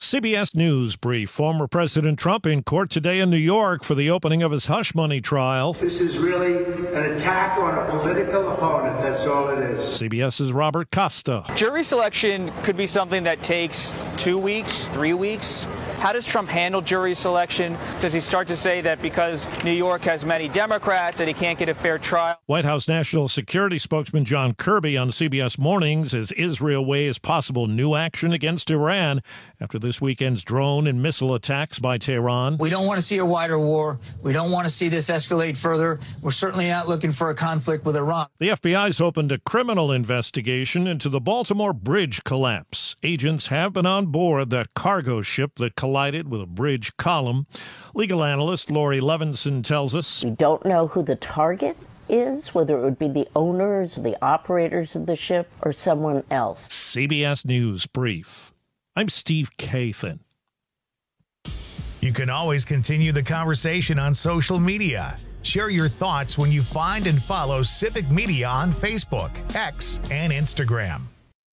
CBS News brief. Former President Trump in court today in New York for the opening of his hush money trial. This is really an attack on a political opponent. That's all it is. CBS's Robert Costa. Jury selection could be something that takes 2 weeks, 3 weeks. How does Trump handle jury selection? Does he start to say that because New York has many Democrats that he can't get a fair trial? White House National Security spokesman John Kirby on CBS Mornings as Israel weighs possible new action against Iran after this weekend's drone and missile attacks by Tehran. We don't want to see a wider war. We don't want to see this escalate further. We're certainly not looking for a conflict with Iran. The FBI's opened a criminal investigation into the Baltimore bridge collapse. Agents have been on board that cargo ship that collided with a bridge column. Legal analyst Lori Levinson tells us. We don't know who the target is, whether it would be the owners, the operators of the ship, or someone else. CBS News brief. I'm Steve Kathan. You can always continue the conversation on social media. Share your thoughts when you find and follow Civic Media on Facebook, X, and Instagram.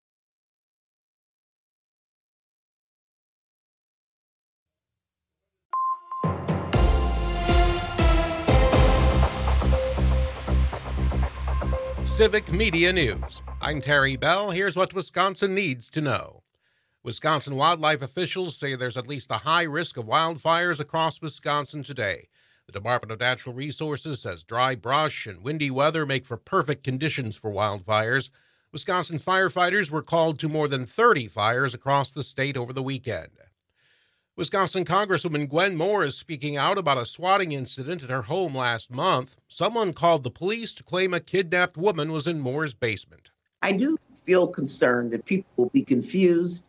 Civic Media News. I'm Terry Bell. Here's what Wisconsin needs to know. Wisconsin wildlife officials say there's at least a high risk of wildfires across Wisconsin today. The Department of Natural Resources says dry brush and windy weather make for perfect conditions for wildfires. Wisconsin firefighters were called to more than 30 fires across the state over the weekend. Wisconsin Congresswoman Gwen Moore is speaking out about a swatting incident at her home last month. Someone called the police to claim a kidnapped woman was in Moore's basement. I do feel concerned that people will be confused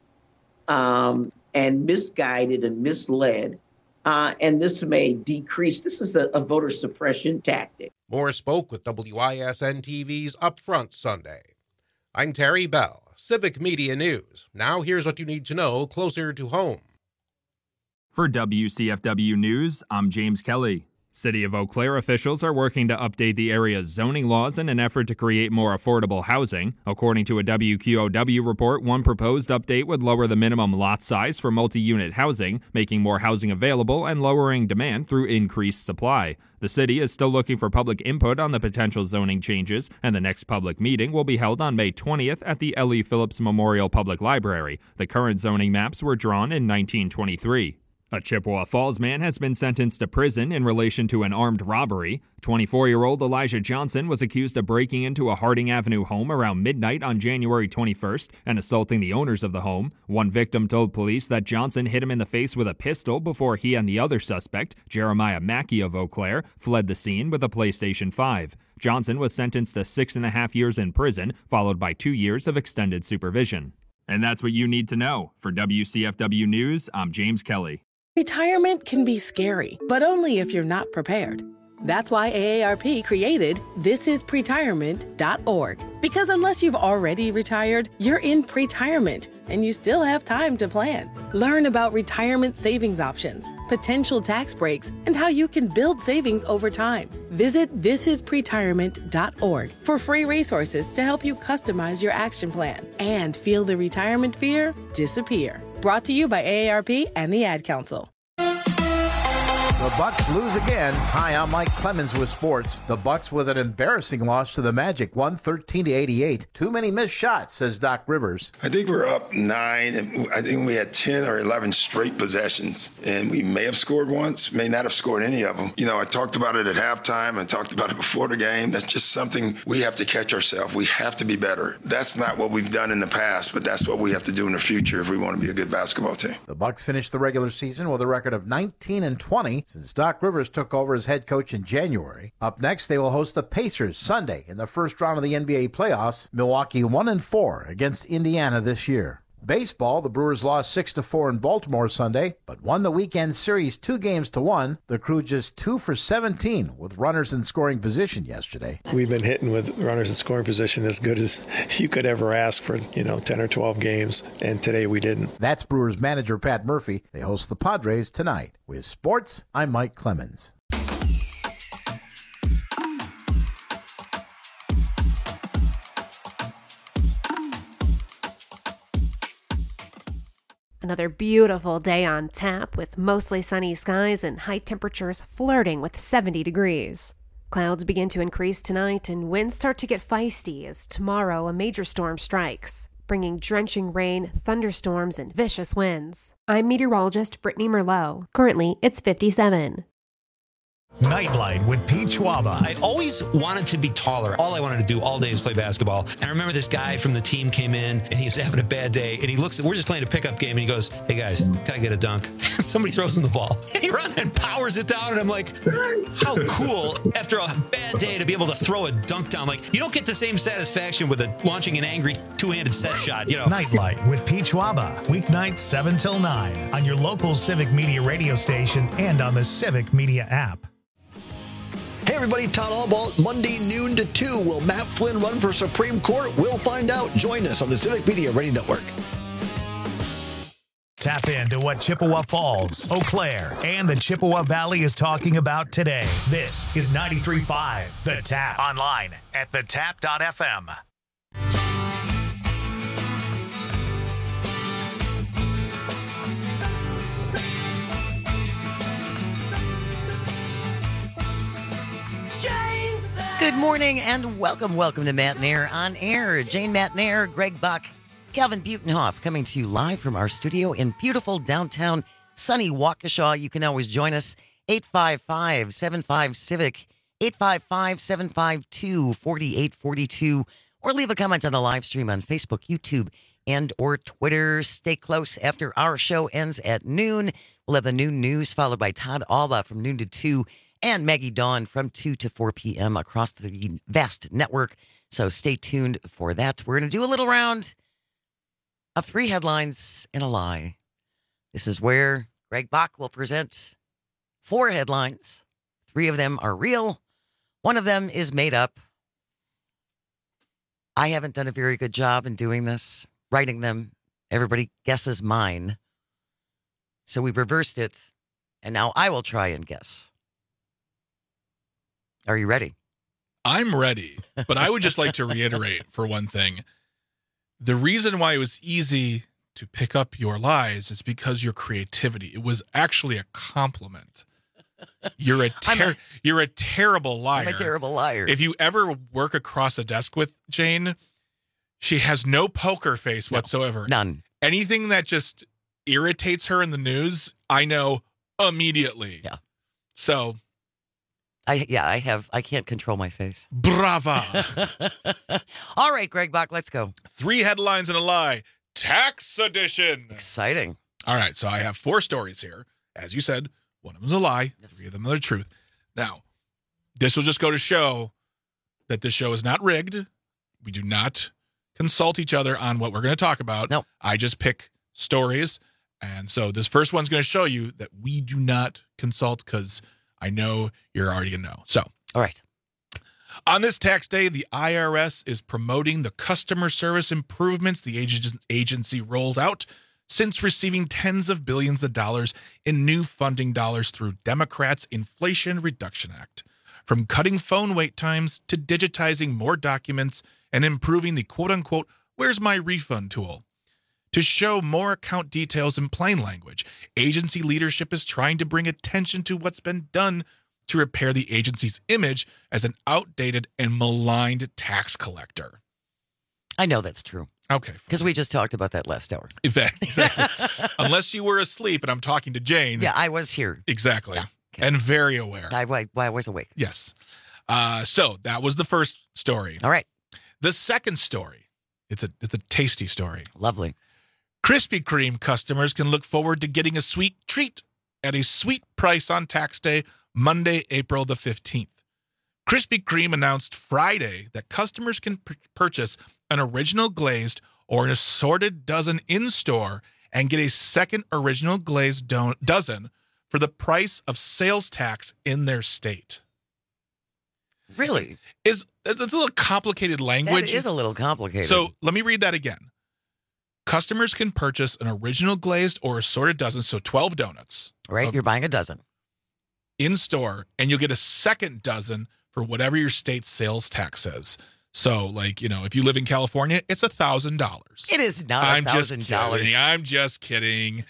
and misguided and misled, and this may decrease. This is a voter suppression tactic. Moore spoke with WISN TV's Upfront Sunday. I'm Terry Bell, Civic Media News. Now here's what you need to know closer to home. For WCFW News, I'm James Kelly. City of Eau Claire officials are working to update the area's zoning laws in an effort to create more affordable housing. According to a WQOW report, one proposed update would lower the minimum lot size for multi-unit housing, making more housing available and lowering demand through increased supply. The city is still looking for public input on the potential zoning changes, and the next public meeting will be held on May 20th at the L.E. Phillips Memorial Public Library. The current zoning maps were drawn in 1923. A Chippewa Falls man has been sentenced to prison in relation to an armed robbery. 24-year-old Elijah Johnson was accused of breaking into a Harding Avenue home around midnight on January 21st and assaulting the owners of the home. One victim told police that Johnson hit him in the face with a pistol before he and the other suspect, Jeremiah Mackey of Eau Claire, fled the scene with a PlayStation 5. Johnson was sentenced to 6.5 years in prison, followed by 2 years of extended supervision. And that's what you need to know. For WCFW News, I'm James Kelly. Retirement can be scary, but only if you're not prepared. That's why AARP created thisispretirement.org. Because unless you've already retired, you're in pretirement, and you still have time to plan. Learn about retirement savings options, potential tax breaks, and how you can build savings over time. Visit thisispretirement.org for free resources to help you customize your action plan and feel the retirement fear disappear. Brought to you by AARP and the Ad Council. The Bucks lose again. Hi, I'm Mike Clemens with sports. The Bucks with an embarrassing loss to the Magic, 113-88. Too many missed shots, says Doc Rivers. I think we're up 9, and I think we had 10 or 11 straight possessions, and we may have scored once, may not have scored any of them. You know, I talked about it at halftime. I talked about it before the game. That's just something we have to catch ourselves. We have to be better. That's not what we've done in the past, but that's what we have to do in the future if we want to be a good basketball team. The Bucks finished the regular season with a record of 19-20. Since Doc Rivers took over as head coach in January. Up next, they will host the Pacers Sunday in the first round of the NBA playoffs. Milwaukee 1-4 against Indiana this year. Baseball, the Brewers lost 6-4 in Baltimore Sunday, but won the weekend series 2-1. The Crew just 2 for 17 with runners in scoring position yesterday. We've been hitting with runners in scoring position as good as you could ever ask for, 10 or 12 games, and today we didn't. That's Brewers manager Pat Murphy. They host the Padres tonight. With sports, I'm Mike Clemens. Another beautiful day on tap with mostly sunny skies and high temperatures flirting with 70 degrees. Clouds begin to increase tonight and winds start to get feisty as tomorrow a major storm strikes, bringing drenching rain, thunderstorms, and vicious winds. I'm meteorologist Brittany Merlot. Currently, it's 57. Nightlight with Pete Schwaba. I always wanted to be taller. All I wanted to do all day was play basketball. And I remember this guy from the team came in and he was having a bad day. And he looks, we're just playing a pickup game. And he goes, "Hey guys, can I get a dunk?" Somebody throws him the ball. And he runs and powers it down. And I'm like, how cool after a bad day to be able to throw a dunk down. Like, you don't get the same satisfaction with launching an angry two-handed set shot, Nightlight with Pete Schwaba. Weeknights 7 till 9 on your local Civic Media radio station and on the Civic Media app. Hey everybody, Todd Albaugh, Monday noon to 2. Will Matt Flynn run for Supreme Court? We'll find out. Join us on the Civic Media Radio Network. Tap into what Chippewa Falls, Eau Claire, and the Chippewa Valley is talking about today. This is 93.5 The Tap. Online at thetap.fm. Good morning and welcome to Matt Nair on Air. Jane Matt Nair, Greg Buck, Calvin Butenhoff coming to you live from our studio in beautiful downtown sunny Waukesha. You can always join us, 855-75-CIVIC, 855-752-4842, or leave a comment on the live stream on Facebook, YouTube, and or Twitter. Stay close after our show ends at noon. We'll have the noon news followed by Todd Albaugh from noon to 2. And Maggie Dawn from 2 to 4 p.m. across the vast network. So stay tuned for that. We're going to do a little round of 3 headlines and a lie. This is where Greg Bach will present 4 headlines. 3 of them are real. 1 of them is made up. I haven't done a very good job in doing this, writing them. Everybody guesses mine. So we reversed it. And now I will try and guess. Are you ready? I'm ready, but I would just like to reiterate for one thing. The reason why it was easy to pick up your lies is because your creativity. It was actually a compliment. You're a terrible liar. I'm a terrible liar. If you ever work across a desk with Jane, she has no poker face whatsoever. None. Anything that just irritates her in the news, I know immediately. Yeah. So I can't control my face. Brava. All right, Greg Bach, let's go. 3 headlines and a lie. Tax edition. Exciting. All right, so I have 4 stories here. As you said, 1 of them is a lie, 3 of them are the truth. Now, this will just go to show that this show is not rigged. We do not consult each other on what we're going to talk about. No. I just pick stories. And so this first one's going to show you that we do not consult because I know you're already going to know. So, all right. On this tax day, the IRS is promoting the customer service improvements the agency rolled out since receiving tens of billions of dollars in new funding dollars through Democrats' Inflation Reduction Act. From cutting phone wait times to digitizing more documents and improving the quote-unquote "where's my refund" tool. To show more account details in plain language, agency leadership is trying to bring attention to what's been done to repair the agency's image as an outdated and maligned tax collector. I know that's true. Okay. Because we just talked about that last hour. Exactly. Unless you were asleep and I'm talking to Jane. Yeah, I was here. Exactly. Yeah, okay. And very aware. I was awake. Yes. So that was the first story. All right. The second story, it's a tasty story. Lovely. Krispy Kreme customers can look forward to getting a sweet treat at a sweet price on tax day, Monday, April the 15th. Krispy Kreme announced Friday that customers can purchase an original glazed or an assorted dozen in-store and get a second original glazed dozen for the price of sales tax in their state. Really? It's a little complicated language. That is a little complicated. So let me read that again. Customers can purchase an original glazed or assorted dozen, so 12 donuts. Right, you're buying a dozen. In store, and you'll get a second dozen for whatever your state sales tax says. So, like, if you live in California, it's $1,000. It is not $1,000. I'm just kidding.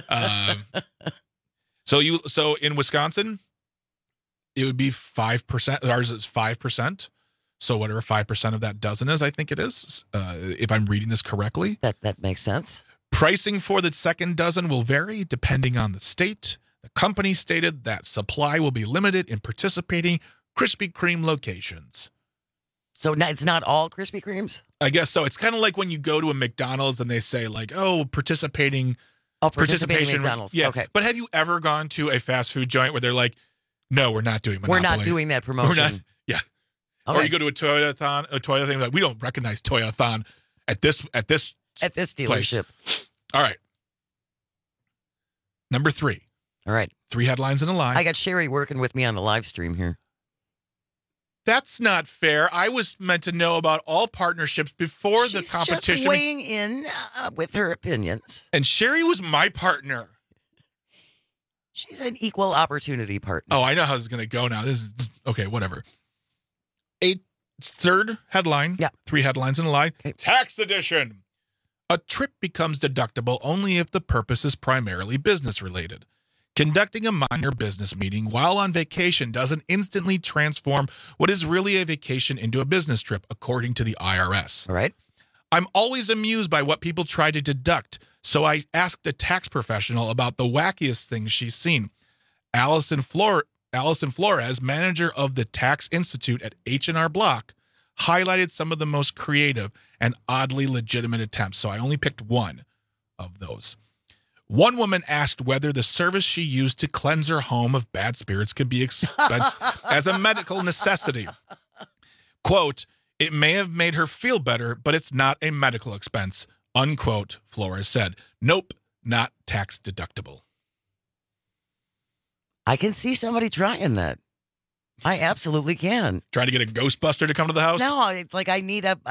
So in Wisconsin, it would be 5%. Ours is 5%. So whatever 5% of that dozen is, I think it is, if I'm reading this correctly. That makes sense. Pricing for the second dozen will vary depending on the state. The company stated that supply will be limited in participating Krispy Kreme locations. So it's not all Krispy Kremes? I guess so. It's kind of like when you go to a McDonald's and they say like, participating McDonald's. Yeah. Okay. But have you ever gone to a fast food joint where they're like, no, we're not doing Monopoly. We're not doing that promotion. Yeah. Okay. Or you go to a Toyota thing, like, we don't recognize Toyothon at this dealership. Place. All right. Number 3. All right. 3 headlines and a lie. I got Sherry working with me on the live stream here. That's not fair. I was meant to know about all partnerships before the competition. She's just weighing in with her opinions. And Sherry was my partner. She's an equal opportunity partner. Oh, I know how this is going to go now. This is okay, whatever. A third headline. Yeah. 3 headlines and a lie. Okay. Tax edition. A trip becomes deductible only if the purpose is primarily business related. Conducting a minor business meeting while on vacation doesn't instantly transform what is really a vacation into a business trip, according to the IRS. All right. I'm always amused by what people try to deduct, so I asked a tax professional about the wackiest things she's seen. Allison Flores, manager of the Tax Institute at H&R Block, highlighted some of the most creative and oddly legitimate attempts, so I only picked one of those. One woman asked whether the service she used to cleanse her home of bad spirits could be expensed as a medical necessity. Quote, it may have made her feel better, but it's not a medical expense, unquote, Flores said. Nope, not tax deductible. I can see somebody trying that. I absolutely can. Trying to get a Ghostbuster to come to the house? No, it's like I need a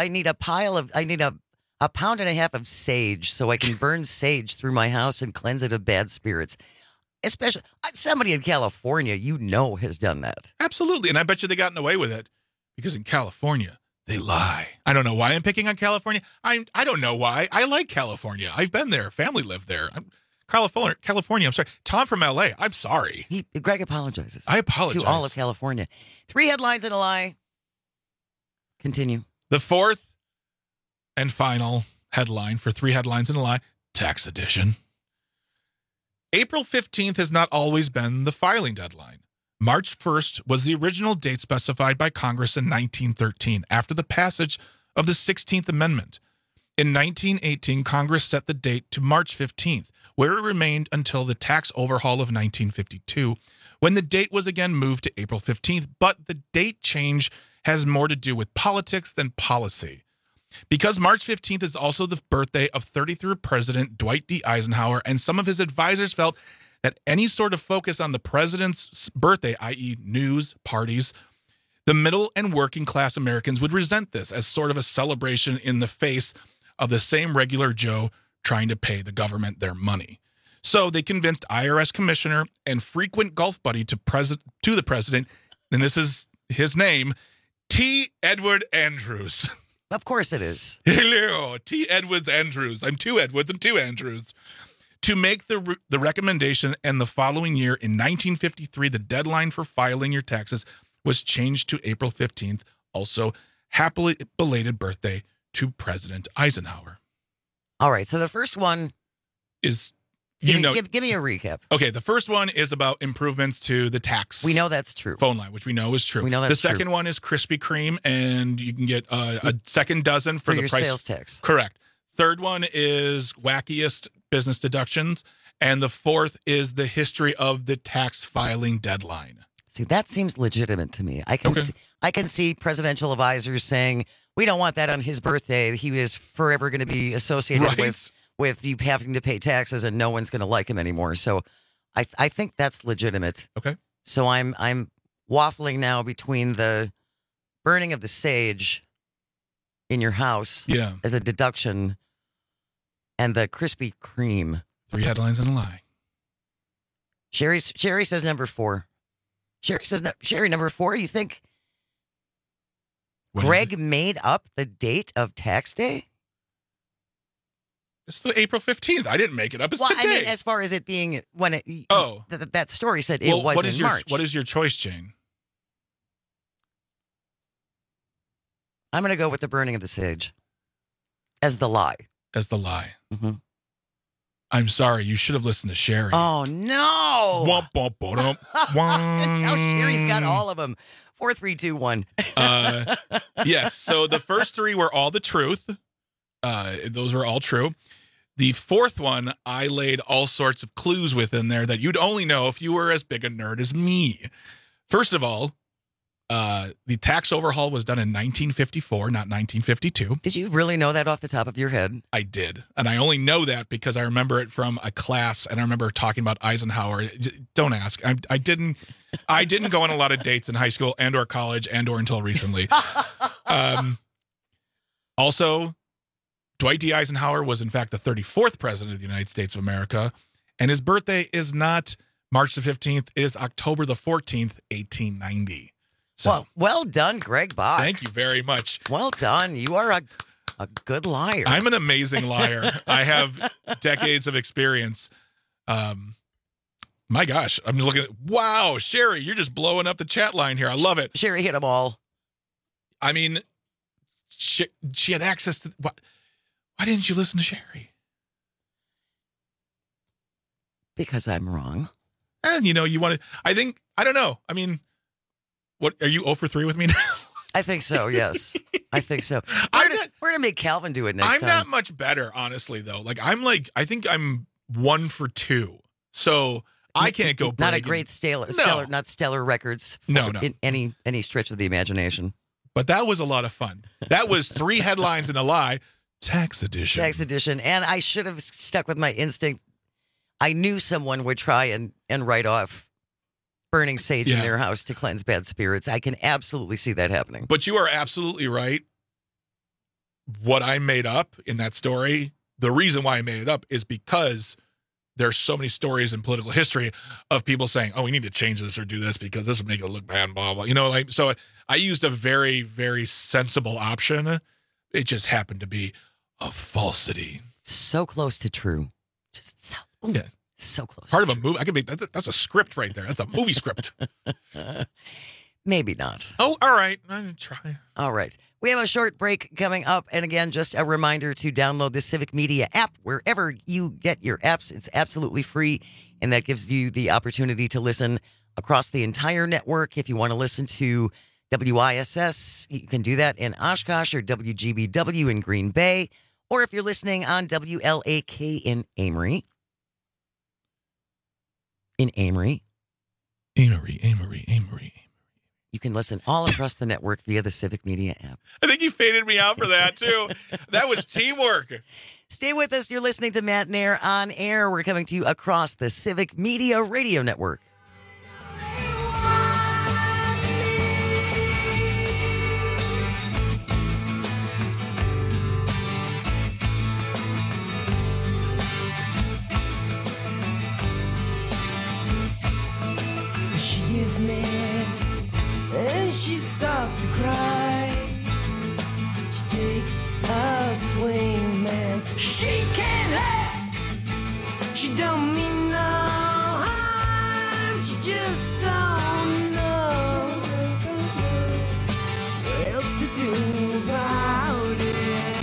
pound and a half of sage so I can burn sage through my house and cleanse it of bad spirits. Especially somebody in California, has done that. Absolutely. And I bet you they gotten away with it because in California, they lie. I don't know why I'm picking on California. I don't know why. I like California. I've been there. Family lived there. California. I'm sorry. Tom from LA. I'm sorry. Greg apologizes. I apologize. To all of California. 3 headlines and a lie. Continue. The 4th and final headline for 3 headlines and a lie, tax edition. April 15th has not always been the filing deadline. March 1st was the original date specified by Congress in 1913 after the passage of the 16th Amendment. In 1918, Congress set the date to March 15th, where it remained until the tax overhaul of 1952, when the date was again moved to April 15th, but the date change has more to do with politics than policy. Because March 15th is also the birthday of 33rd President Dwight D. Eisenhower, and some of his advisors felt that any sort of focus on the president's birthday, i.e. news, parties, the middle and working class Americans would resent this as sort of a celebration in the face of the same regular Joe trying to pay the government their money. So they convinced IRS commissioner and frequent golf buddy to the president, and this is his name, T. Edward Andrews. Of course it is. Hello, T. Edwards Andrews. I'm 2 Edwards and 2 Andrews. To make the recommendation, and the following year, in 1953, the deadline for filing your taxes was changed to April 15th. Also, happily belated birthday to President Eisenhower. All right, so the first one is, give me a recap. Okay, the first one is about improvements to the tax. We know that's true. Phone line, which we know is true. We know that's true. The second one is Krispy Kreme, and you can get a second dozen for the your price. Sales tax. Correct. Third one is wackiest business deductions, and the 4th is the history of the tax filing deadline. See, that seems legitimate to me. I can see presidential advisors saying, we don't want that on his birthday. He is forever going to be associated with you having to pay taxes, and no one's going to like him anymore. So I think that's legitimate. Okay. So I'm waffling now between the burning of the sage in your house as a deduction and the Krispy Kreme. 3 headlines and a lie. Sherry says number 4. Sherry number 4, you think? Greg made up the date of tax day? It's the April 15th. I didn't make it up. It's today. I mean, as far as it being when it. That story said it was in March. What is your choice, Jane? I'm going to go with the burning of the sage as the lie. As the lie. Mm-hmm. I'm sorry. You should have listened to Sherry. Oh, no. Womp, womp, womp, womp. Now Sherry's got all of them. 4, 3, 2, 1. Yes. So the first 3 were all the truth. Those were all true. The fourth one, I laid all sorts of clues within there that you'd only know if you were as big a nerd as me. First of all, the tax overhaul was done in 1954, not 1952. Did you really know that off the top of your head? I did. And I only know that because I remember it from a class, and I remember talking about Eisenhower. Don't ask. I didn't go on a lot of dates in high school and or college and or until recently. Also, Dwight D. Eisenhower was, in fact, the 34th president of the United States of America, and his birthday is not March the 15th. It is October the 14th, 1890. So, well done, Greg Bach. Thank you very much. Well done. You are a good liar. I'm an amazing liar. I have decades of experience. My gosh, I'm looking at, wow, Sherry, you're just blowing up the chat line here. I love it. Sherry hit them all. I mean, she had access to, why didn't you listen to Sherry? Because I'm wrong. And, you want to, I don't know. I mean, what, are you 0 for 3 with me now? I think so, yes. I think so. We're going to make Calvin do it next time. I'm not much better, honestly, though. I think I'm 1 for 2. So I can't go not a great stellar, not stellar records. No. In any stretch of the imagination. But that was a lot of fun. That was 3 headlines and a lie. Tax edition. Tax edition. And I should have stuck with my instinct. I knew someone would try and write off burning sage in their house to cleanse bad spirits. I can absolutely see that happening. But you are absolutely right. What I made up in that story, the reason why I made it up is because there's so many stories in political history of people saying, oh, we need to change this or do this because this would make it look bad, blah, blah. So I used a very, very sensible option. It just happened to be a falsity. So close to true. Just so close. Part of a movie. I could make that's a script right there. That's a movie script. Maybe not. Oh, all right. I'm going to try. All right. We have a short break coming up. And again, just a reminder to download the Civic Media app wherever you get your apps. It's absolutely free. And that gives you the opportunity to listen across the entire network. If you want to listen to WISS, you can do that in Oshkosh, or WGBW in Green Bay. Or if you're listening on WLAK in Amory. Amory. You can listen all across the network via the Civic Media app. I think you faded me out for that, too. That was teamwork. Stay with us. You're listening to Matt Nair on Air. We're coming to you across the Civic Media Radio Network. And she starts to cry. She takes a swing, man. She can't hurt. She don't mean no harm. She just don't know what else to do about it.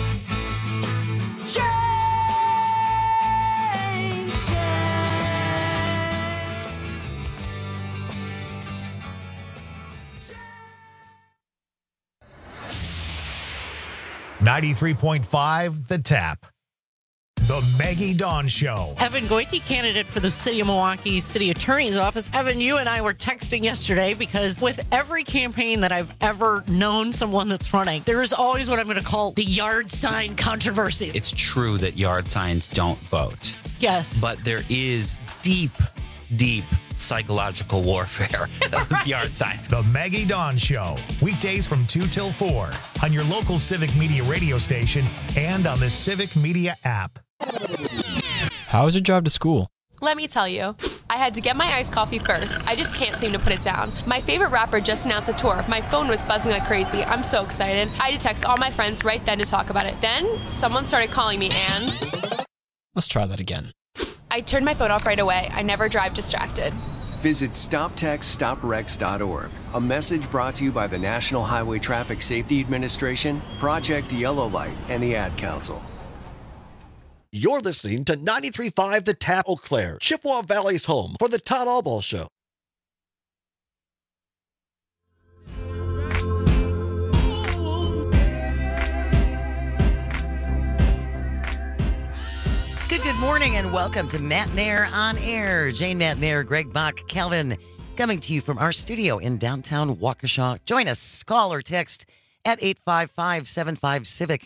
.5 The Tap. The Maggie Dawn Show. Evan Goyke, candidate for the City of Milwaukee City Attorney's Office. Evan, you and I were texting yesterday because with every campaign that I've ever known someone that's running, there is always what I'm going to call the yard sign controversy. It's true that yard signs don't vote. Yes. But there is deep psychological warfare with yard signs. The Maggie Dawn Show. Weekdays from 2 till 4 on your local Civic Media radio station and on the Civic Media app. How is your drive to school? Let me tell you. I had to get my iced coffee first. I just can't seem to put it down. My favorite rapper just announced a tour. My phone was buzzing like crazy. I'm so excited. I had to text all my friends right then to talk about it. Then someone started calling me and... Let's try that again. I turned my phone off right away. I never drive distracted. Visit StopTextStopWrecks.org. A message brought to you by the National Highway Traffic Safety Administration, Project Yellow Light, and the Ad Council. You're listening to 93.5 The Tap, Eau Claire, Chippewa Valley's home for the Todd Allball Show. Good morning and welcome to Matt Nair on Air. Jane Matt Nair, Greg Bach, Calvin, coming to you from our studio in downtown Waukesha. Join us, call or text at 855-75-CIVIC,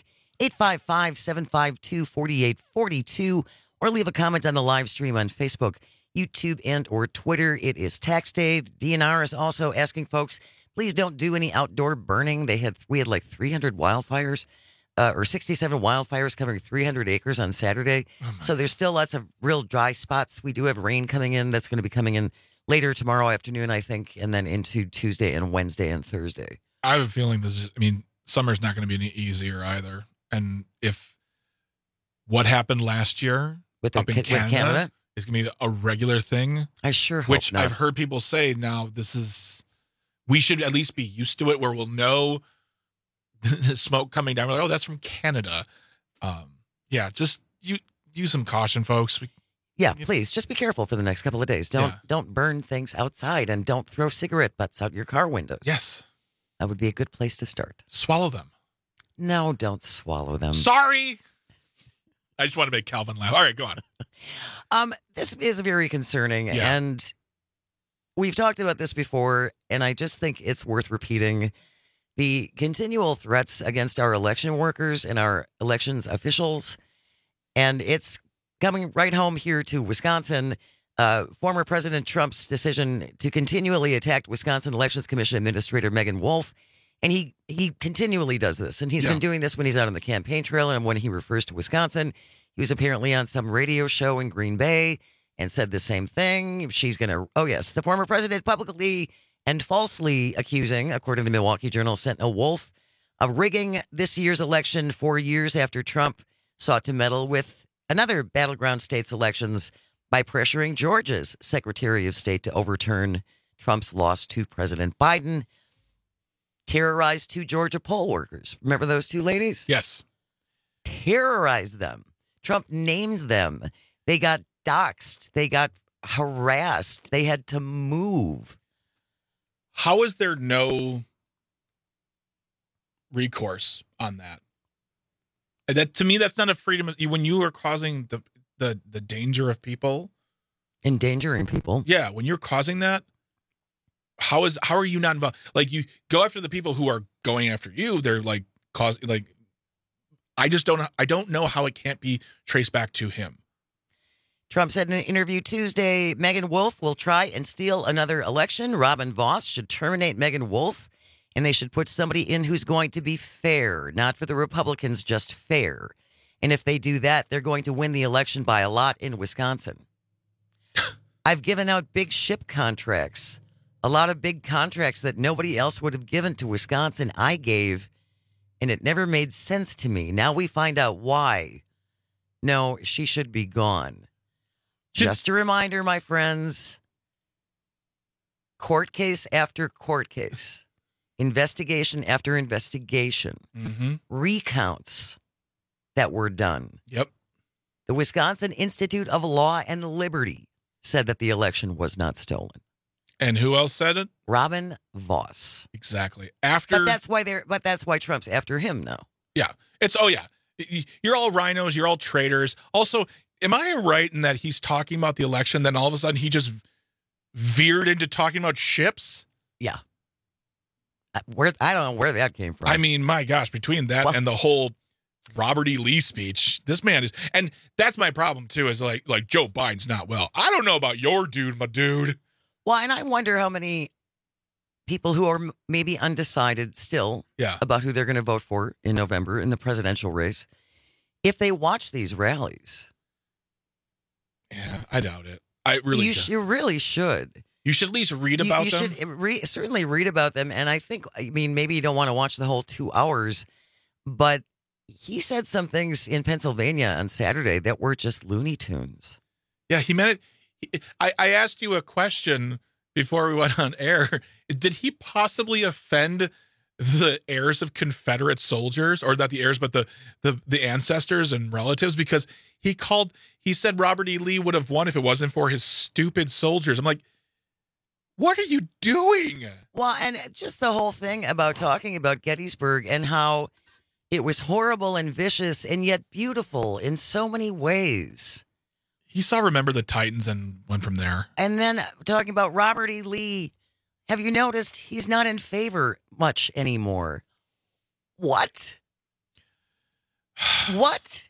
855-752-4842, or leave a comment on the live stream on Facebook, YouTube, and or Twitter. It is tax day. DNR is also asking folks, please don't do any outdoor burning. We had like 300 wildfires. Or 67 wildfires covering 300 acres on Saturday. So there's still lots of real dry spots. We do have rain coming in. That's going to be coming in later tomorrow afternoon, I think, and then into Tuesday and Wednesday and Thursday. I have a feeling summer's not going to be any easier either. And if what happened last year up in Canada is going to be a regular thing, I sure hope which not. I've heard people say now, we should at least be used to it where we'll know the smoke coming down. We're like, oh, that's from Canada. Just use some caution, folks. Please just be careful for the next couple of days. Don't burn things outside, and don't throw cigarette butts out your car windows. Yes, that would be a good place to start. Swallow them. No, don't swallow them. Sorry. I just want to make Calvin laugh. All right, go on. This is very concerning, and we've talked about this before, and I just think it's worth repeating. The continual threats against our election workers and our elections officials, and it's coming right home here to Wisconsin. Former President Trump's decision to continually attack Wisconsin Elections Commission Administrator Megan Wolf, and he continually does this, and he's been doing this when he's out on the campaign trail and when he refers to Wisconsin. He was apparently on some radio show in Green Bay and said the same thing. The former president publicly and falsely accusing, according to the Milwaukee Journal Sentinel, Wolf of rigging this year's election 4 years after Trump sought to meddle with another battleground state's elections by pressuring Georgia's Secretary of State to overturn Trump's loss to President Biden. Terrorized two Georgia poll workers. Remember those two ladies? Yes. Terrorized them. Trump named them. They got doxxed. They got harassed. They had to move. How is there no recourse on that? That to me, that's not a freedom. When you are causing the danger of people, endangering people. Yeah, when you're causing that, how are you not involved? Like, you go after the people who are going after you. They're like I don't know how it can't be traced back to him. Trump said in an interview Tuesday, Megan Wolf will try and steal another election. Robin Vos should terminate Megan Wolf, and they should put somebody in who's going to be fair, not for the Republicans, just fair. And if they do that, they're going to win the election by a lot in Wisconsin. I've given out big ship contracts, a lot of big contracts that nobody else would have given to Wisconsin. I gave, and it never made sense to me. Now we find out why. No, she should be gone. Just a reminder, my friends, court case after court case, investigation after investigation, recounts that were done. Yep. The Wisconsin Institute of Law and Liberty said that the election was not stolen. And who else said it? Robin Vos. Exactly. But that's why Trump's after him now. Yeah. You're all rhinos, you're all traitors. Also, am I right in that he's talking about the election, then all of a sudden he just veered into talking about ships? Yeah. I don't know where that came from. I mean, my gosh, between that and the whole Robert E. Lee speech, this man is, and that's my problem too, is like Joe Biden's not well. I don't know about your dude, my dude. Well, and I wonder how many people who are maybe undecided still about who they're going to vote for in November in the presidential race, if they watch these rallies. Yeah, I doubt it. I really You really should. You should at least read about you them. You should certainly read about them. And I mean, maybe you don't want to watch the whole 2 hours, but he said some things in Pennsylvania on Saturday that were just Looney Tunes. Yeah, he meant it. I asked you a question before we went on air. Did he possibly offend the heirs of Confederate soldiers, or not the heirs, but the ancestors and relatives? Because he said Robert E. Lee would have won if it wasn't for his stupid soldiers. I'm like, what are you doing? Well, and just the whole thing about talking about Gettysburg and how it was horrible and vicious and yet beautiful in so many ways. He saw Remember the Titans and went from there. And then talking about Robert E. Lee, have you noticed he's not in favor much anymore? What? What?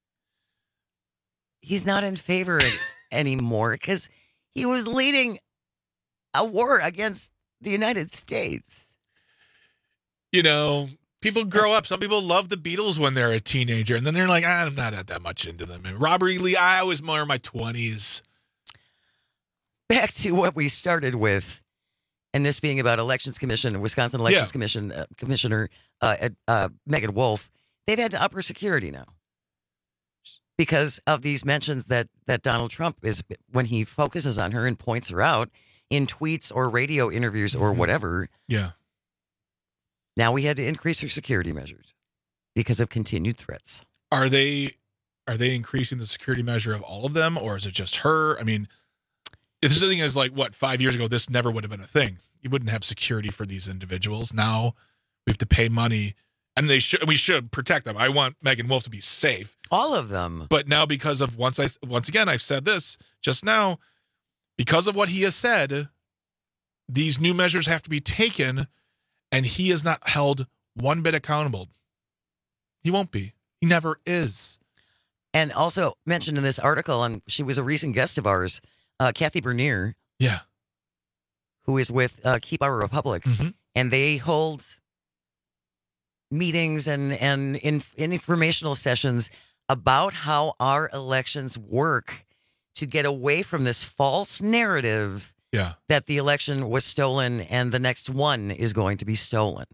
He's not in favor anymore because he was leading a war against the United States. You know, people grow up. Some people love the Beatles when they're a teenager, and then they're like, I'm not that much into them. And Robert E. Lee, I was more in my 20s. Back to what we started with, and this being about Elections Commission, Wisconsin Elections Commission Commissioner Megan Wolf. They've had to up her security now because of these mentions that Donald Trump is, when he focuses on her and points her out in tweets or radio interviews or whatever. Yeah. Now we had to increase her security measures because of continued threats. Are they increasing the security measure of all of them, or is it just her? I mean, if the thing is, like, 5 years ago, this never would have been a thing. You wouldn't have security for these individuals. Now we have to pay money, and we should protect them. I want Megan Wolf to be safe. All of them. But now, because of once again, I've said this just now, because of what he has said, these new measures have to be taken, and he is not held one bit accountable. He won't be. He never is. And also mentioned in this article, and she was a recent guest of ours, Kathy Bernier. Yeah. Who is with Keep Our Republic. Mm-hmm. And they hold meetings and informational sessions about how our elections work to get away from this false narrative that the election was stolen and the next one is going to be stolen.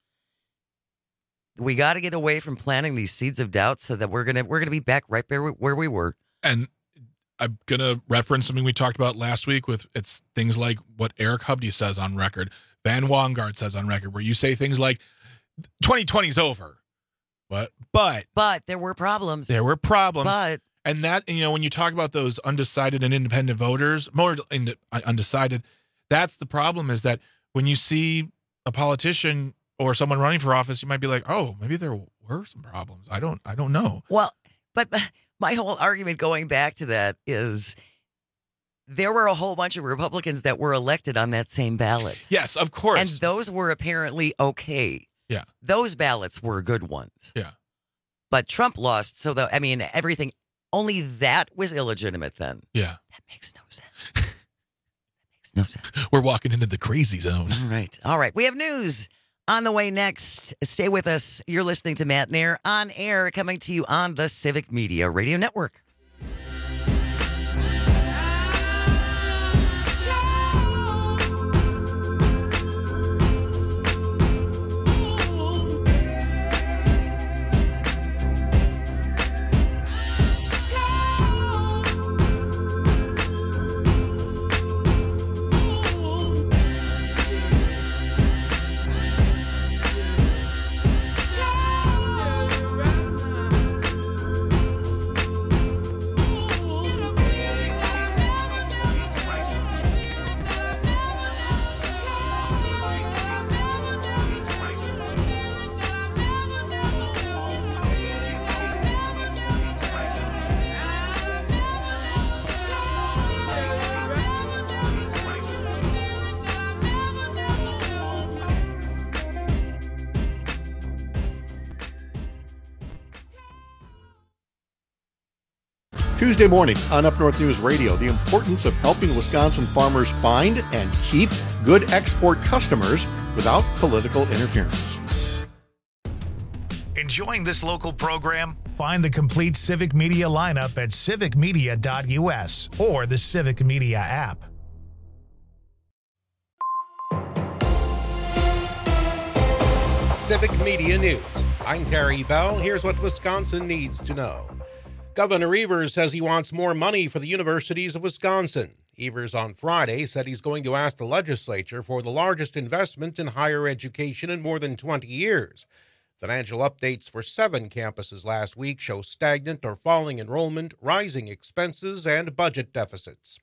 We got to get away from planting these seeds of doubt so that we're gonna be back right where we were. And I'm gonna reference something we talked about last week with it's things like what Eric Hubdy says on record, Van Wongard says on record, where you say things like 2020's over. But there were problems. There were problems. But and that, you know, when you talk about those undecided and independent voters, more undecided, that's the problem, is that when you see a politician or someone running for office, you might be like, oh, maybe there were some problems. I don't know. Well, but my whole argument going back to that is there were a whole bunch of Republicans that were elected on that same ballot. Yes, of course. And those were apparently okay. Yeah. Those ballots were good ones. Yeah. But Trump lost, so everything, only that was illegitimate then. Yeah. That makes no sense. No sense. We're walking into the crazy zone. All right. We have news on the way next. Stay with us. You're listening to Matt Nair on air, coming to you on the Civic Media Radio Network. Tuesday morning on Up North News Radio, the importance of helping Wisconsin farmers find and keep good export customers without political interference. Enjoying this local program? Find the complete Civic Media lineup at civicmedia.us or the Civic Media app. Civic Media News. I'm Terry Bell. Here's what Wisconsin needs to know. Governor Evers says he wants more money for the universities of Wisconsin. Evers on Friday said he's going to ask the legislature for the largest investment in higher education in more than 20 years. Financial updates for 7 campuses last week show stagnant or falling enrollment, rising expenses, and budget deficits.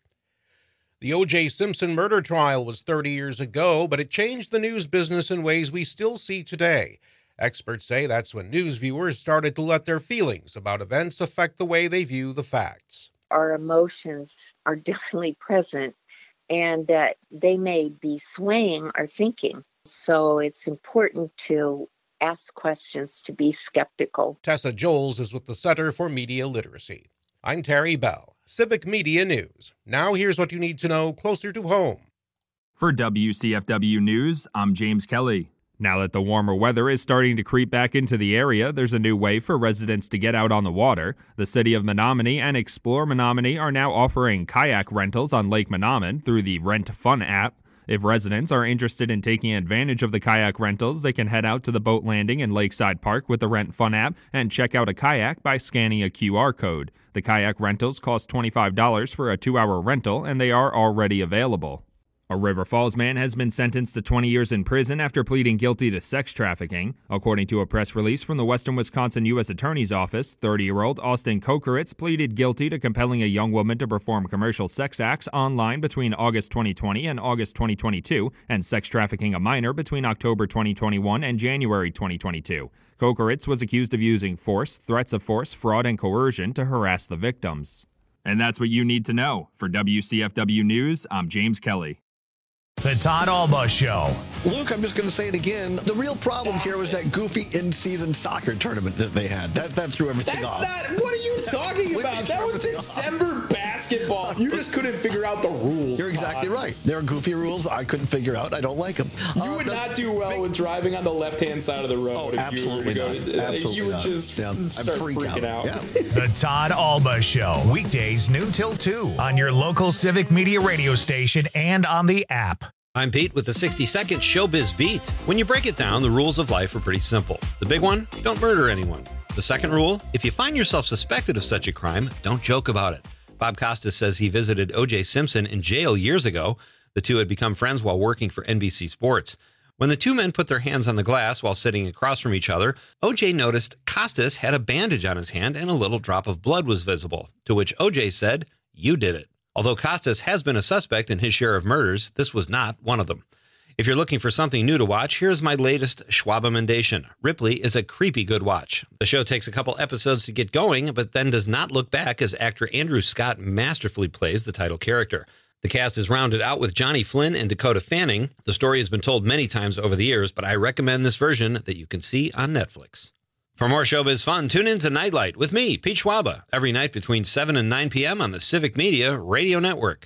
The O.J. Simpson murder trial was 30 years ago, but it changed the news business in ways we still see today. Experts say that's when news viewers started to let their feelings about events affect the way they view the facts. Our emotions are definitely present, and that they may be swaying our thinking. So it's important to ask questions, to be skeptical. Tessa Joels is with the Center for Media Literacy. I'm Terry Bell, Civic Media News. Now here's what you need to know closer to home. For WCFW News, I'm James Kelly. Now that the warmer weather is starting to creep back into the area, there's a new way for residents to get out on the water. The City of Menominee and Explore Menominee are now offering kayak rentals on Lake Menominee through the Rent Fun app. If residents are interested in taking advantage of the kayak rentals, they can head out to the boat landing in Lakeside Park with the Rent Fun app and check out a kayak by scanning a QR code. The kayak rentals cost $25 for a 2-hour rental, and they are already available. A River Falls man has been sentenced to 20 years in prison after pleading guilty to sex trafficking. According to a press release from the Western Wisconsin U.S. Attorney's Office, 30-year-old Austin Kokeritz pleaded guilty to compelling a young woman to perform commercial sex acts online between August 2020 and August 2022, and sex trafficking a minor between October 2021 and January 2022. Kokeritz was accused of using force, threats of force, fraud, and coercion to harass the victims. And that's what you need to know. For WCFW News, I'm James Kelly. The Todd Alba Show. Luke, I'm just going to say it again. The real problem here was that goofy in-season soccer tournament that they had. That threw everything off. What are you talking about? That was December basketball. You just couldn't figure out the rules. You're exactly right. There are goofy rules I couldn't figure out. I don't like them. You would not do well with driving on the left-hand side of the road. Oh, absolutely not. Absolutely you would not. just start freaking out. Yeah. The Todd Alba Show. Weekdays noon till 2 on your local Civic Media radio station and on the app. I'm Pete with the 60-second Showbiz Beat. When you break it down, the rules of life are pretty simple. The big one, don't murder anyone. The second rule, if you find yourself suspected of such a crime, don't joke about it. Bob Costas says he visited O.J. Simpson in jail years ago. The two had become friends while working for NBC Sports. When the two men put their hands on the glass while sitting across from each other, O.J. noticed Costas had a bandage on his hand and a little drop of blood was visible, to which O.J. said, "You did it." Although Costas has been a suspect in his share of murders, this was not one of them. If you're looking for something new to watch, here's my latest Schwabamendation. Ripley is a creepy good watch. The show takes a couple episodes to get going, but then does not look back as actor Andrew Scott masterfully plays the title character. The cast is rounded out with Johnny Flynn and Dakota Fanning. The story has been told many times over the years, but I recommend this version that you can see on Netflix. For more showbiz fun, tune in to Nightlight with me, Pete Schwaba, every night between 7 and 9 p.m. on the Civic Media Radio Network.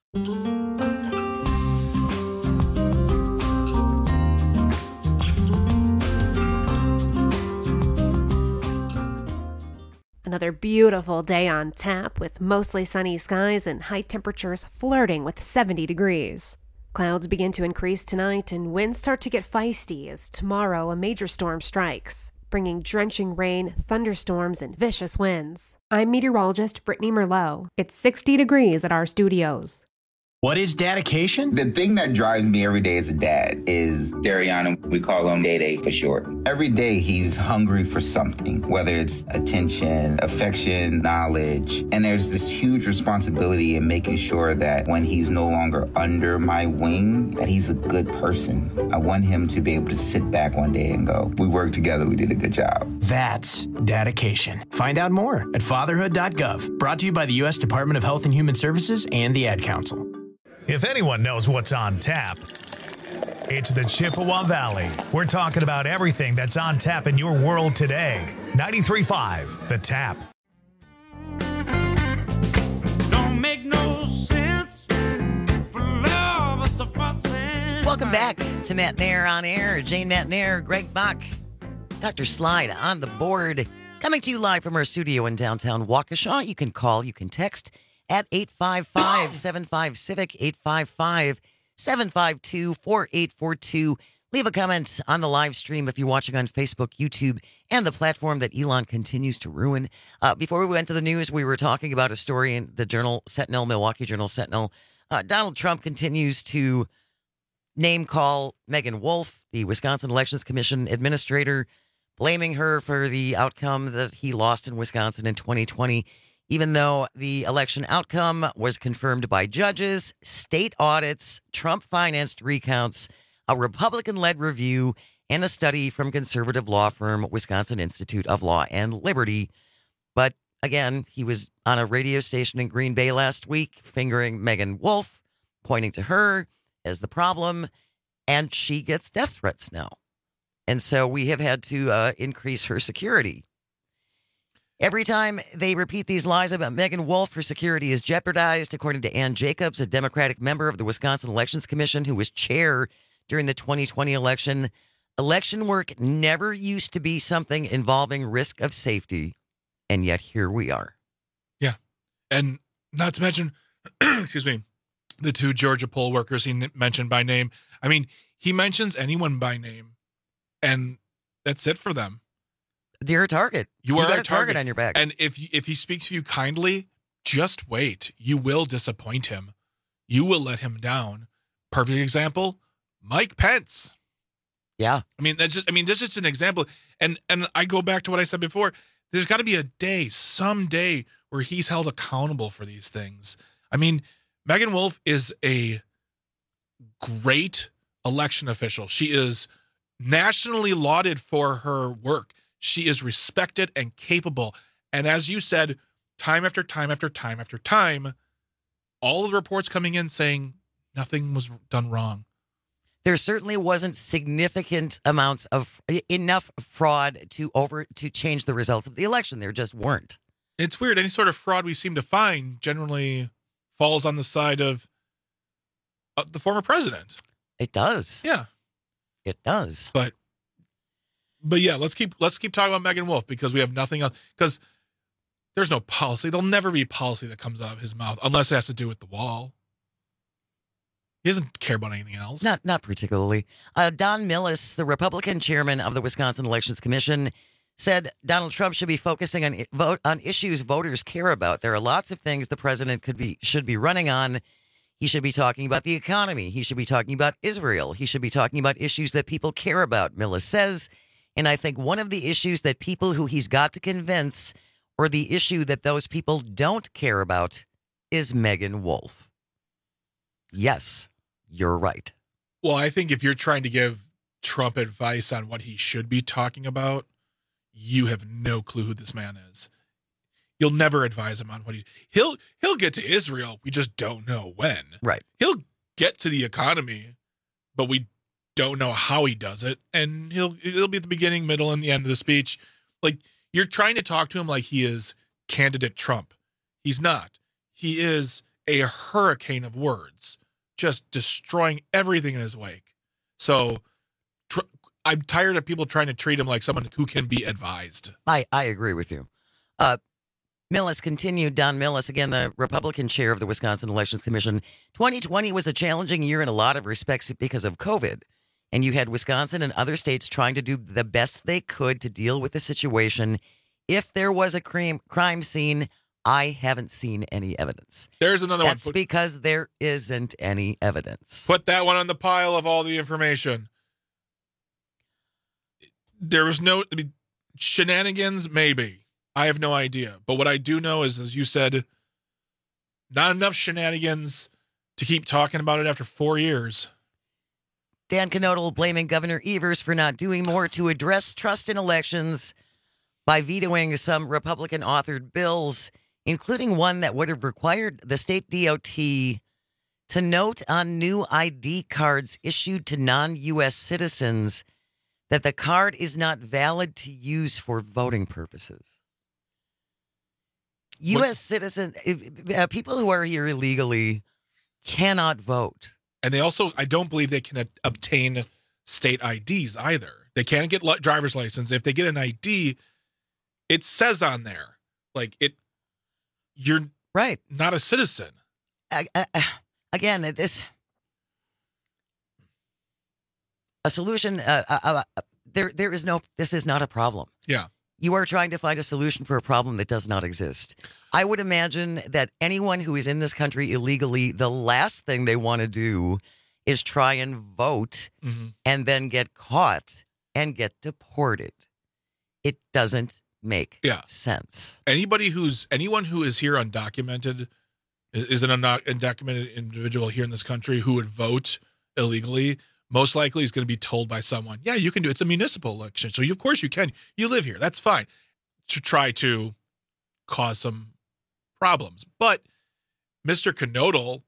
Another beautiful day on tap with mostly sunny skies and high temperatures flirting with 70 degrees. Clouds begin to increase tonight and winds start to get feisty as tomorrow a major storm strikes, bringing drenching rain, thunderstorms, and vicious winds. I'm meteorologist Brittany Merlot. It's 60 degrees at our studios. What is dedication? The thing that drives me every day as a dad is Dariana. We call him Day for short. Every day he's hungry for something, whether it's attention, affection, knowledge. And there's this huge responsibility in making sure that when he's no longer under my wing, that he's a good person. I want him to be able to sit back one day and go, we worked together, we did a good job. That's dedication. Find out more at fatherhood.gov. Brought to you by the U.S. Department of Health and Human Services and the Ad Council. If anyone knows what's on tap, it's the Chippewa Valley. We're talking about everything that's on tap in your world today. 93.5, The Tap. Don't make no sense for love us to fussing. Welcome back to Matt Nair on Air. Jane Matt Nair, Greg Bach, Dr. Slide on the board. Coming to you live from our studio in downtown Waukesha. You can call, you can text at 855-75-CIVIC, 855-752-4842. Leave a comment on the live stream if you're watching on Facebook, YouTube, and the platform that Elon continues to ruin. Before we went to the news, we were talking about a story in the Journal Sentinel, Milwaukee Journal Sentinel. Donald Trump continues to name call Megan Wolf, the Wisconsin Elections Commission administrator, blaming her for the outcome that he lost in Wisconsin in 2020, even though the election outcome was confirmed by judges, state audits, Trump-financed recounts, a Republican-led review, and a study from conservative law firm Wisconsin Institute of Law and Liberty. But again, he was on a radio station in Green Bay last week, fingering Megan Wolf, pointing to her as the problem, and she gets death threats now. And so we have had to increase her security. Every time they repeat these lies about Megan Wolf, her security is jeopardized, according to Ann Jacobs, a Democratic member of the Wisconsin Elections Commission who was chair during the 2020 election. Election work never used to be something involving risk of safety, and yet here we are. Yeah. And not to mention, excuse me, the two Georgia poll workers he mentioned by name. I mean, he mentions anyone by name, and that's it for them. You're a target. You are got a target on your back. And if he speaks to you kindly, just wait. You will disappoint him. You will let him down. Perfect example, Mike Pence. Yeah. I mean, that's just an example. And I go back to what I said before. There's got to be a day, someday, where he's held accountable for these things. I mean, Megan Wolf is a great election official. She is nationally lauded for her work. She is respected and capable. And as you said, time after time after time after time, all of the reports coming in saying nothing was done wrong. There certainly wasn't significant amounts of enough fraud to change the results of the election. There just weren't. It's weird. Any sort of fraud we seem to find generally falls on the side of the former president. It does. Yeah, it does. But yeah, let's keep talking about Megan Wolf because we have nothing else. Because there's no policy. There'll never be policy that comes out of his mouth unless it has to do with the wall. He doesn't care about anything else. Not particularly. Don Millis, the Republican chairman of the Wisconsin Elections Commission, said Donald Trump should be focusing on issues voters care about. There are lots of things the president should be running on. He should be talking about the economy. He should be talking about Israel. He should be talking about issues that people care about, Millis says. And I think one of the issues that people who he's got to convince, or the issue that those people don't care about, is Megan Wolf. Yes, you're right. Well, I think if you're trying to give Trump advice on what he should be talking about, you have no clue who this man is. You'll never advise him on what he'll get to Israel. We just don't know when. Right. He'll get to the economy, but we don't know how he does it. And it'll be at the beginning, middle, and the end of the speech. Like, you're trying to talk to him like he is candidate Trump. He's not. He is a hurricane of words, just destroying everything in his wake. So I'm tired of people trying to treat him like someone who can be advised. I agree with you. Millis continued, Don Millis, again, the Republican chair of the Wisconsin Elections Commission. 2020 was a challenging year in a lot of respects because of COVID. And you had Wisconsin and other states trying to do the best they could to deal with the situation. If there was a crime scene, I haven't seen any evidence. There's another That's one. because there isn't any evidence. Put that one on the pile of all the information. There was no shenanigans, maybe. I have no idea. But what I do know is, as you said, not enough shenanigans to keep talking about it after 4 years. Dan Knodel blaming Governor Evers for not doing more to address trust in elections by vetoing some Republican-authored bills, including one that would have required the state DOT to note on new ID cards issued to non-U.S. citizens that the card is not valid to use for voting purposes. U.S. citizens, people who are here illegally, cannot vote. And they also, I don't believe they can obtain state IDs either. They can't get driver's license. If they get an ID, It says on there, like you're right, not a citizen. Again, this a solution. There is no. This is not a problem. Yeah. You are trying to find a solution for a problem that does not exist. I would imagine that anyone who is in this country illegally, the last thing they want to do is try and vote and then get caught and get deported. It doesn't make sense. Anyone who is here undocumented is an undocumented individual here in this country who would vote illegally. Most likely is going to be told by someone, yeah, you can do it. It's a municipal election. So of course you can. You live here. That's fine. To try to cause some problems. But Mr. Knodel